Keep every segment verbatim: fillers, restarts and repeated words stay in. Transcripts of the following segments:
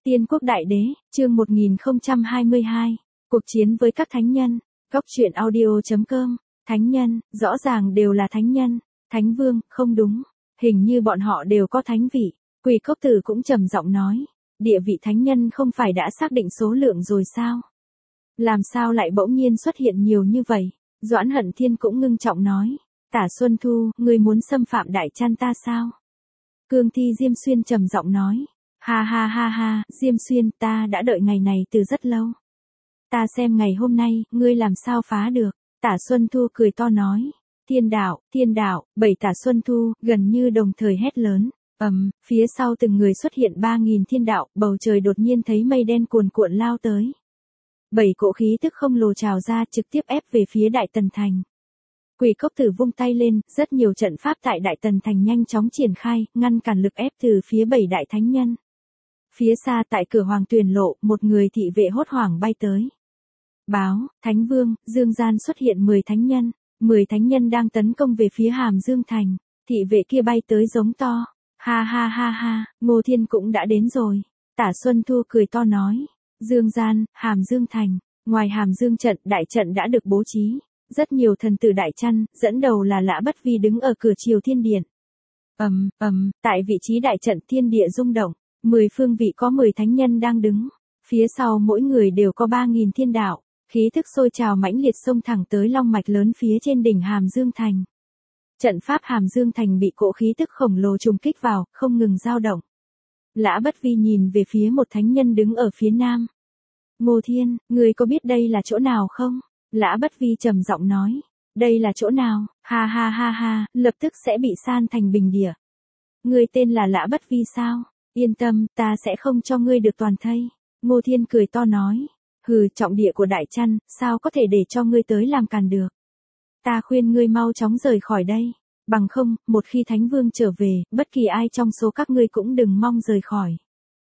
Tiên quốc đại đế, chương một nghìn không trăm hai mươi hai. Cuộc chiến với các thánh nhân. Góc truyện audio chấm com. Thánh nhân, rõ ràng đều là thánh nhân. Thánh vương, không đúng. Hình như bọn họ đều có thánh vị. Quỷ cốc tử cũng trầm giọng nói. Địa vị thánh nhân không phải đã xác định số lượng rồi sao? Làm sao lại bỗng nhiên xuất hiện nhiều như vậy? Doãn Hận Thiên cũng ngưng trọng nói. Tả Xuân Thu, ngươi muốn xâm phạm đại chan ta sao? Cương Thi Diêm Xuyên trầm giọng nói. Ha ha ha ha, Diêm Xuyên, ta đã đợi ngày này từ rất lâu. Ta xem ngày hôm nay, ngươi làm sao phá được. Tả Xuân Thu cười to nói. Thiên đạo, thiên đạo, bảy Tả Xuân Thu, gần như đồng thời hét lớn. Ầm, um, phía sau từng người xuất hiện ba nghìn thiên đạo, bầu trời đột nhiên thấy mây đen cuồn cuộn lao tới. Bảy cỗ khí tức không lồ trào ra trực tiếp ép về phía Đại Tần Thành. Quỷ cốc tử vung tay lên, rất nhiều trận pháp tại Đại Tần Thành nhanh chóng triển khai, ngăn cản lực ép từ phía bảy đại thánh nhân. Phía xa tại cửa Hoàng Tuyền Lộ, một người thị vệ hốt hoảng bay tới. Báo, Thánh Vương, Dương Gian xuất hiện mười thánh nhân, mười thánh nhân đang tấn công về phía Hàm Dương Thành. Thị vệ kia bay tới giống to. Ha ha ha ha, Ngô Thiên cũng đã đến rồi. Tả Xuân Thu cười to nói. Dương Gian, Hàm Dương Thành, ngoài Hàm Dương trận, đại trận đã được bố trí. Rất nhiều thần tử đại chăn, dẫn đầu là Lã Bất Vi đứng ở cửa Triều Thiên Điện. Ầm, ầm, tại vị trí đại trận thiên địa rung động, mười phương vị có mười thánh nhân đang đứng. Phía sau mỗi người đều có ba nghìn thiên đạo, khí thức sôi trào mãnh liệt xông thẳng tới long mạch lớn phía trên đỉnh Hàm Dương Thành. Trận pháp Hàm Dương Thành bị cỗ khí tức khổng lồ trùng kích vào, không ngừng dao động. Lã Bất Vi nhìn về phía một thánh nhân đứng ở phía nam. Ngô Thiên, người có biết đây là chỗ nào không? Lã Bất Vi trầm giọng nói. Đây là chỗ nào? Ha ha ha ha, lập tức sẽ bị san thành bình địa. Ngươi tên là Lã Bất Vi sao? Yên tâm, ta sẽ không cho ngươi được toàn thây. Ngô Thiên cười to nói. Hừ, trọng địa của đại chăn, sao có thể để cho ngươi tới làm càn được? Ta khuyên ngươi mau chóng rời khỏi đây. Bằng không, một khi Thánh Vương trở về, bất kỳ ai trong số các ngươi cũng đừng mong rời khỏi.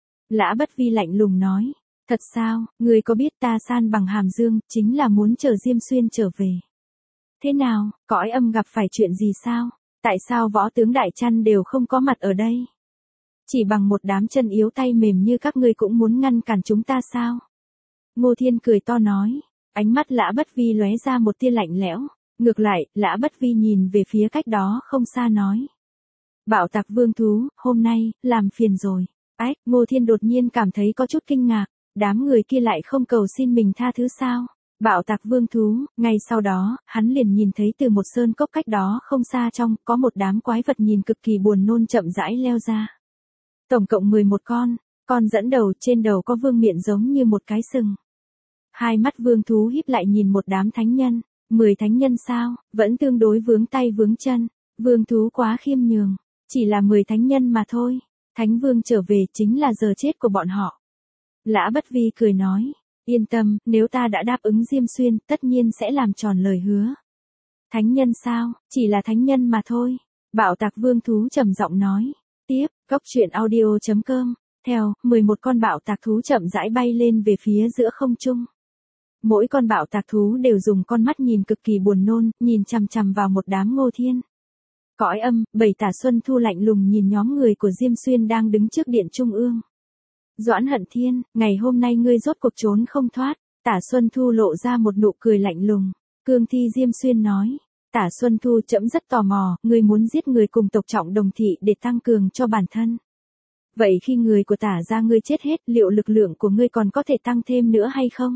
Lã Bất Vi lạnh lùng nói. Thật sao, ngươi có biết ta san bằng Hàm Dương, chính là muốn chờ Diêm Xuyên trở về. Thế nào, cõi âm gặp phải chuyện gì sao? Tại sao võ tướng đại chăn đều không có mặt ở đây? Chỉ bằng một đám chân yếu tay mềm như các ngươi cũng muốn ngăn cản chúng ta sao? Ngô Thiên cười to nói. Ánh mắt Lã Bất Vi lóe ra một tia lạnh lẽo. Ngược lại, Lã Bất Vi nhìn về phía cách đó không xa nói. Bạo tặc vương thú, hôm nay, làm phiền rồi. Ách, Ngô Thiên đột nhiên cảm thấy có chút kinh ngạc. Đám người kia lại không cầu xin mình tha thứ sao? Bạo tặc vương thú, ngay sau đó, hắn liền nhìn thấy từ một sơn cốc cách đó không xa trong, có một đám quái vật nhìn cực kỳ buồn nôn chậm rãi leo ra. Tổng cộng mười một con, con dẫn đầu trên đầu có vương miện giống như một cái sừng. Hai mắt vương thú híp lại nhìn một đám thánh nhân, mười thánh nhân sao, vẫn tương đối vướng tay vướng chân, vương thú quá khiêm nhường, chỉ là mười thánh nhân mà thôi, thánh vương trở về chính là giờ chết của bọn họ. Lã Bất Vi cười nói, yên tâm, nếu ta đã đáp ứng Diêm Xuyên, tất nhiên sẽ làm tròn lời hứa. Thánh nhân sao, chỉ là thánh nhân mà thôi. Bạo tạc vương thú trầm giọng nói. Tiếp, góc truyện audio chấm com. Theo, mười một con bạo tạc thú chậm rãi bay lên về phía giữa không trung. Mỗi con bạo tạc thú đều dùng con mắt nhìn cực kỳ buồn nôn, nhìn chằm chằm vào một đám Ngô Thiên. Cõi âm, bảy Tả Xuân Thu lạnh lùng nhìn nhóm người của Diêm Xuyên đang đứng trước điện trung ương. Doãn Hận Thiên, ngày hôm nay ngươi rốt cuộc trốn không thoát. Tả Xuân Thu lộ ra một nụ cười lạnh lùng. Cương Thi Diêm Xuyên nói. Tả Xuân Thu, trẫm rất tò mò, ngươi muốn giết người cùng tộc Trọng Đồng thị để tăng cường cho bản thân. Vậy khi người của Tả gia ngươi chết hết, liệu lực lượng của ngươi còn có thể tăng thêm nữa hay không?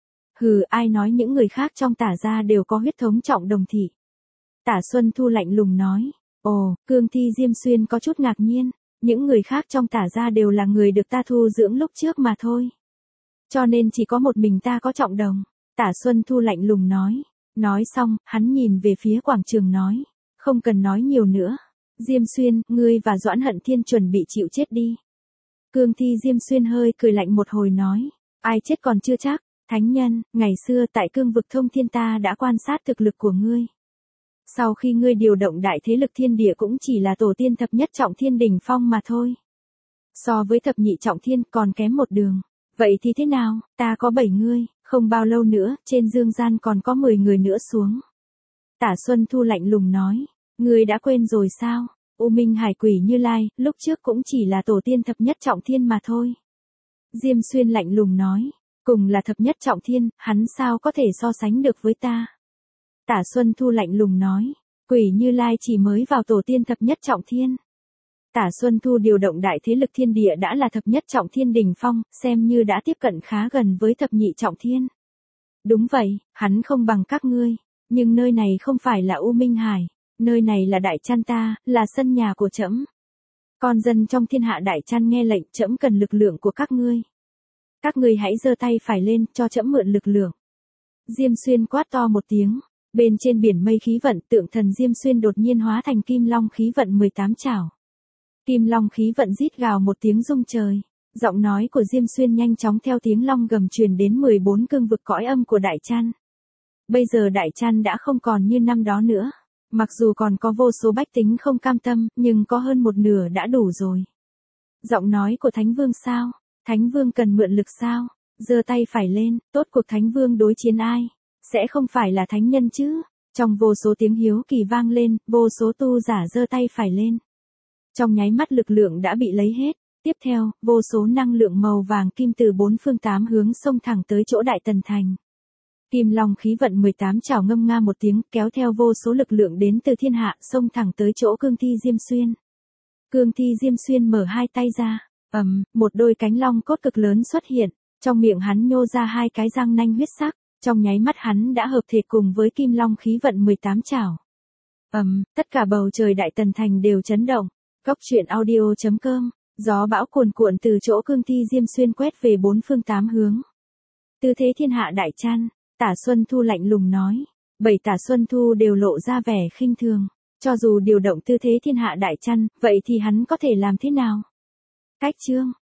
Hừ, ai nói những người khác trong Tả gia đều có huyết thống Trọng Đồng thị? Tả Xuân Thu lạnh lùng nói. Ồ, Cương Thi Diêm Xuyên có chút ngạc nhiên. Những người khác trong Tả gia đều là người được ta thu dưỡng lúc trước mà thôi. Cho nên chỉ có một mình ta có Trọng Đồng. Tả Xuân Thu lạnh lùng nói. Nói xong, hắn nhìn về phía quảng trường nói. Không cần nói nhiều nữa. Diêm Xuyên, ngươi và Doãn Hận Thiên chuẩn bị chịu chết đi. Cương Thi Diêm Xuyên hơi cười lạnh một hồi nói. Ai chết còn chưa chắc. Thánh nhân, ngày xưa tại cương vực thông thiên ta đã quan sát thực lực của ngươi. Sau khi ngươi điều động đại thế lực thiên địa cũng chỉ là tổ tiên thập nhất trọng thiên đỉnh phong mà thôi. So với thập nhị trọng thiên còn kém một đường. Vậy thì thế nào, ta có bảy ngươi, không bao lâu nữa, trên dương gian còn có mười người nữa xuống. Tả Xuân Thu lạnh lùng nói, ngươi đã quên rồi sao, U Minh Hải Quỷ Như Lai, lúc trước cũng chỉ là tổ tiên thập nhất trọng thiên mà thôi. Diêm Xuyên lạnh lùng nói, cùng là thập nhất trọng thiên, hắn sao có thể so sánh được với ta. Tả Xuân Thu lạnh lùng nói, Quỷ Như Lai chỉ mới vào tổ tiên thập nhất trọng thiên. Tả Xuân Thu điều động đại thế lực thiên địa đã là thập nhất trọng thiên đỉnh phong, xem như đã tiếp cận khá gần với thập nhị trọng thiên. Đúng vậy, hắn không bằng các ngươi, nhưng nơi này không phải là U Minh Hải, nơi này là Đại Trăn ta, là sân nhà của trẫm. Con dân trong thiên hạ Đại Trăn nghe lệnh, trẫm cần lực lượng của các ngươi. Các ngươi hãy giơ tay phải lên, cho trẫm mượn lực lượng. Diêm Xuyên quát to một tiếng, bên trên biển mây khí vận, tượng thần Diêm Xuyên đột nhiên hóa thành Kim Long khí vận mười tám chảo. Kim Long khí vận rít gào một tiếng rung trời, giọng nói của Diêm Xuyên nhanh chóng theo tiếng long gầm truyền đến mười bốn cương vực cõi âm của Đại Trăn. Bây giờ Đại Trăn đã không còn như năm đó nữa, mặc dù còn có vô số bách tính không cam tâm, nhưng có hơn một nửa đã đủ rồi. Giọng nói của Thánh Vương sao? Thánh Vương cần mượn lực sao? Giơ tay phải lên, tốt cuộc Thánh Vương đối chiến ai? Sẽ không phải là thánh nhân chứ? Trong vô số tiếng hiếu kỳ vang lên, vô số tu giả giơ tay phải lên. Trong nháy mắt lực lượng đã bị lấy hết, tiếp theo, vô số năng lượng màu vàng kim từ bốn phương tám hướng xông thẳng tới chỗ Đại Tần Thành. Kim Long khí vận mười tám chảo ngâm nga một tiếng, kéo theo vô số lực lượng đến từ thiên hạ, xông thẳng tới chỗ Cương Thi Diêm Xuyên. Cương Thi Diêm Xuyên mở hai tay ra, ầm, một đôi cánh long cốt cực lớn xuất hiện, trong miệng hắn nhô ra hai cái răng nanh huyết sắc, trong nháy mắt hắn đã hợp thể cùng với Kim Long khí vận mười tám chảo. Ầm, tất cả bầu trời Đại Tần Thành đều chấn động. Góc truyện audio chấm com, gió bão cuồn cuộn từ chỗ Cương Thi Diêm Xuyên quét về bốn phương tám hướng. Tư thế thiên hạ Đại Trăn, Tả Xuân Thu lạnh lùng nói, bảy Tả Xuân Thu đều lộ ra vẻ khinh thường, cho dù điều động tư thế thiên hạ Đại Trăn, vậy thì hắn có thể làm thế nào? Cách chương